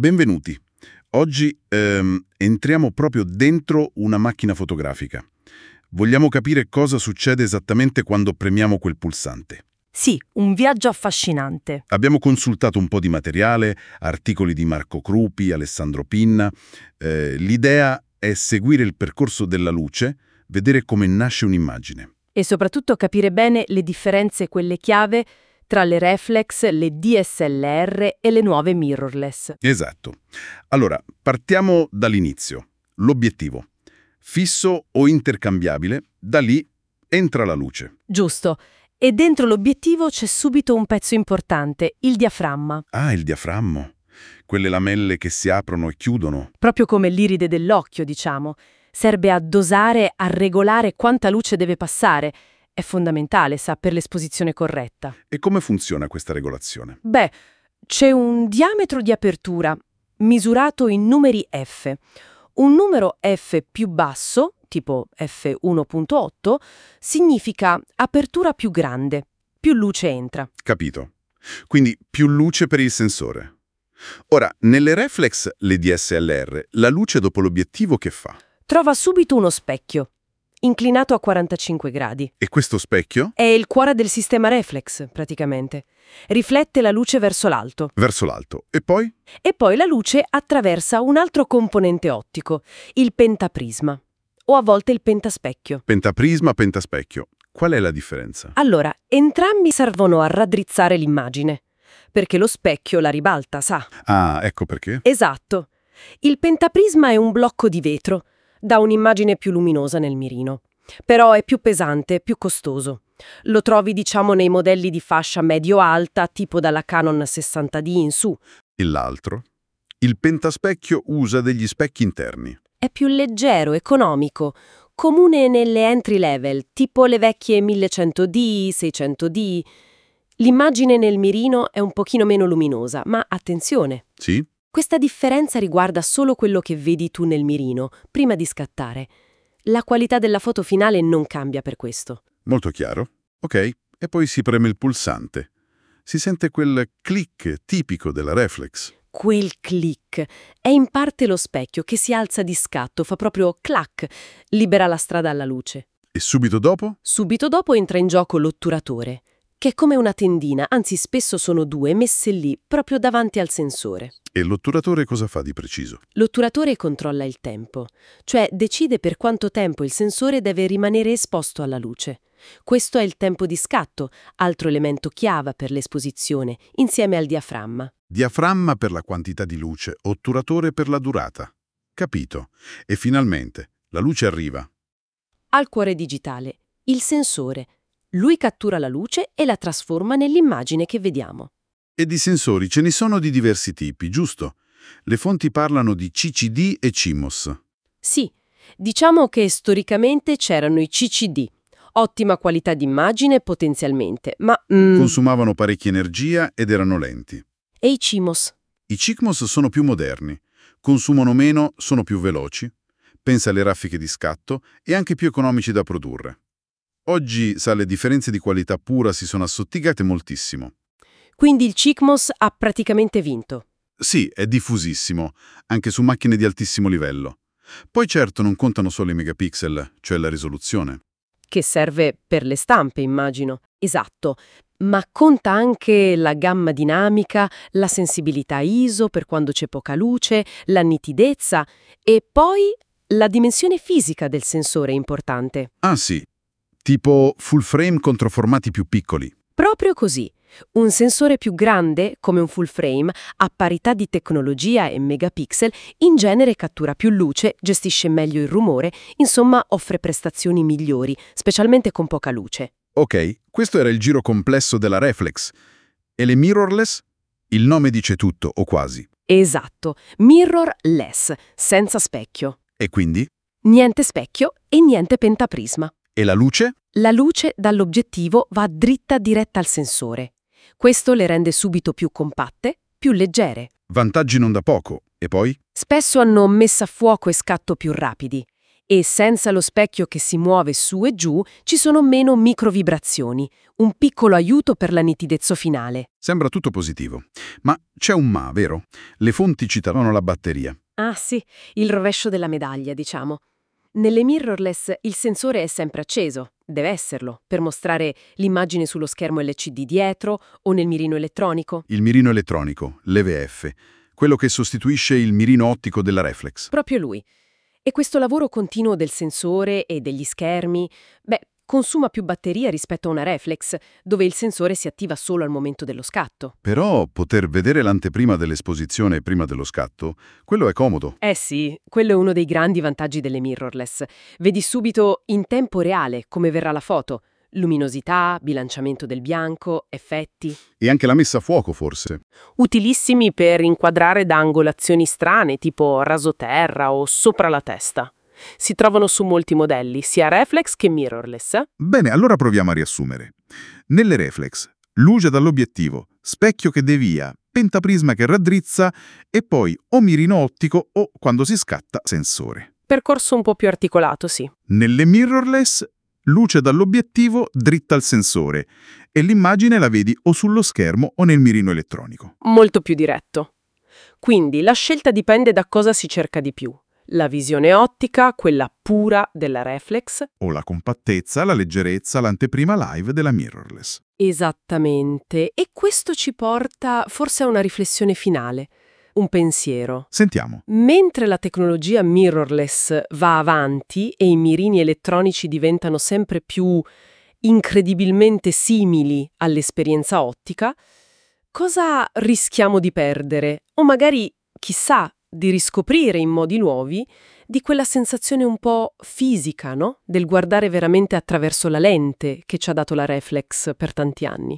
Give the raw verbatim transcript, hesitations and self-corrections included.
Benvenuti. Oggi ehm, entriamo proprio dentro una macchina fotografica. Vogliamo capire cosa succede esattamente quando premiamo quel pulsante. Sì, un viaggio affascinante. Abbiamo consultato un po' di materiale, articoli di Marco Crupi, Alessandro Pinna. Eh, l'idea è seguire il percorso della luce, vedere come nasce un'immagine. E soprattutto capire bene le differenze, quelle chiave, tra le reflex, le D S L R e le nuove mirrorless. Esatto. Allora, partiamo dall'inizio. L'obiettivo. Fisso o intercambiabile, da lì entra la luce. Giusto. E dentro l'obiettivo c'è subito un pezzo importante, il diaframma. Ah, il diaframma. Quelle lamelle che si aprono e chiudono. Proprio come l'iride dell'occhio, diciamo. Serve a dosare, a regolare quanta luce deve passare. È fondamentale, sa, per l'esposizione corretta. E come funziona questa regolazione? Beh, c'è un diametro di apertura, misurato in numeri F. Un numero F più basso, tipo F uno virgola otto, significa apertura più grande, più luce entra. Capito. Quindi più luce per il sensore. Ora, nelle reflex, le D S L R, la luce dopo l'obiettivo che fa? Trova subito uno specchio, inclinato a quarantacinque gradi. E questo specchio? È il cuore del sistema reflex, praticamente. Riflette la luce verso l'alto. Verso l'alto. E poi? E poi la luce attraversa un altro componente ottico, il pentaprisma, o a volte il pentaspecchio. Pentaprisma, pentaspecchio. Qual è la differenza? Allora, entrambi servono a raddrizzare l'immagine, perché lo specchio la ribalta, sa? Ah, ecco perché. Esatto. Il pentaprisma è un blocco di vetro, dà un'immagine più luminosa nel mirino. Però è più pesante, più costoso. Lo trovi, diciamo, nei modelli di fascia medio-alta, tipo dalla Canon sessanta D in su. E l'altro? Il pentaspecchio usa degli specchi interni. È più leggero, economico, comune nelle entry level, tipo le vecchie millecento D, seicento D. L'immagine nel mirino è un pochino meno luminosa, ma attenzione! Sì? Questa differenza riguarda solo quello che vedi tu nel mirino, prima di scattare. La qualità della foto finale non cambia per questo. Molto chiaro. Ok, e poi si preme il pulsante. Si sente quel click tipico della reflex. Quel click è in parte lo specchio che si alza di scatto, fa proprio clac, libera la strada alla luce. E subito dopo? Subito dopo entra in gioco l'otturatore, che è come una tendina, anzi spesso sono due, messe lì, proprio davanti al sensore. E l'otturatore cosa fa di preciso? L'otturatore controlla il tempo, cioè decide per quanto tempo il sensore deve rimanere esposto alla luce. Questo è il tempo di scatto, altro elemento chiave per l'esposizione, insieme al diaframma. Diaframma per la quantità di luce, otturatore per la durata. Capito. E finalmente, la luce arriva. Al cuore digitale, il sensore. Lui cattura la luce e la trasforma nell'immagine che vediamo. E di sensori ce ne sono di diversi tipi, giusto? Le fonti parlano di C C D e C M O S. Sì, diciamo che storicamente c'erano i C C D. Ottima qualità d'immagine potenzialmente, ma... Mm, Consumavano parecchia energia ed erano lenti. e i C M O S? I C M O S sono più moderni, consumano meno, sono più veloci, pensa alle raffiche di scatto e anche più economici da produrre. Oggi, sa, le differenze di qualità pura si sono assottigate moltissimo. Quindi il C M O S ha praticamente vinto. Sì, è diffusissimo, anche su macchine di altissimo livello. Poi certo non contano solo i megapixel, cioè la risoluzione. Che serve per le stampe, immagino. Esatto. Ma conta anche la gamma dinamica, la sensibilità I S O per quando c'è poca luce, la nitidezza e poi la dimensione fisica del sensore è importante. Ah sì, tipo full frame contro formati più piccoli. Proprio così. Un sensore più grande, come un full frame, a parità di tecnologia e megapixel, in genere cattura più luce, gestisce meglio il rumore, insomma offre prestazioni migliori, specialmente con poca luce. Ok, questo era il giro complesso della reflex. E le mirrorless? Il nome dice tutto, o quasi. Esatto, mirrorless, senza specchio. E quindi? Niente specchio e niente pentaprisma. E la luce? La luce dall'obiettivo va dritta diretta al sensore. Questo le rende subito più compatte, più leggere. Vantaggi non da poco. E poi? Spesso hanno messa a fuoco e scatto più rapidi. E senza lo specchio che si muove su e giù, ci sono meno microvibrazioni, un piccolo aiuto per la nitidezza finale. Sembra tutto positivo. Ma c'è un ma, vero? Le fonti citavano la batteria. Ah sì, il rovescio della medaglia, diciamo. Nelle mirrorless il sensore è sempre acceso, deve esserlo, per mostrare l'immagine sullo schermo L C D dietro o nel mirino elettronico. Il mirino elettronico, l'E V F, quello che sostituisce il mirino ottico della reflex. Proprio lui. E questo lavoro continuo del sensore e degli schermi, beh, consuma più batteria rispetto a una reflex, dove il sensore si attiva solo al momento dello scatto. Però poter vedere l'anteprima dell'esposizione prima dello scatto, quello è comodo. Eh sì, quello è uno dei grandi vantaggi delle mirrorless. Vedi subito in tempo reale come verrà la foto. Luminosità, bilanciamento del bianco, effetti. E anche la messa a fuoco, forse. Utilissimi per inquadrare da angolazioni strane, tipo rasoterra o sopra la testa. Si trovano su molti modelli, sia reflex che mirrorless. Eh? Bene, allora proviamo a riassumere. Nelle reflex, luce dall'obiettivo, specchio che devia, pentaprisma che raddrizza e poi o mirino ottico o, quando si scatta, sensore. Percorso un po' più articolato, sì. Nelle mirrorless, luce dall'obiettivo dritta al sensore e l'immagine la vedi o sullo schermo o nel mirino elettronico. Molto più diretto. Quindi la scelta dipende da cosa si cerca di più. La visione ottica, quella pura della reflex. O la compattezza, la leggerezza, l'anteprima live della mirrorless. Esattamente. E questo ci porta forse a una riflessione finale. Un pensiero. Sentiamo. Mentre la tecnologia mirrorless va avanti e i mirini elettronici diventano sempre più incredibilmente simili all'esperienza ottica, cosa rischiamo di perdere? O magari, chissà, di riscoprire in modi nuovi di quella sensazione un po' fisica, no? Del guardare veramente attraverso la lente che ci ha dato la reflex per tanti anni.